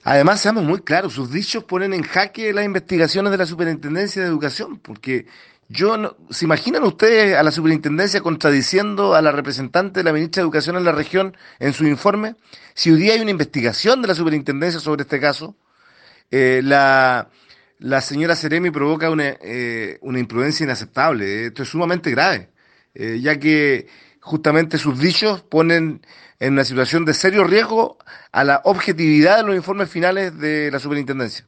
Además, seamos muy claros, sus dichos ponen en jaque las investigaciones de la Superintendencia de Educación, porque ¿se imaginan ustedes a la Superintendencia contradiciendo a la representante de la ministra de Educación en la región en su informe? Si hoy día hay una investigación de la Superintendencia sobre este caso, eh, la, la señora Seremi provoca una imprudencia inaceptable. Esto es sumamente grave, ya que justamente sus dichos ponen en una situación de serio riesgo a la objetividad de los informes finales de la superintendencia.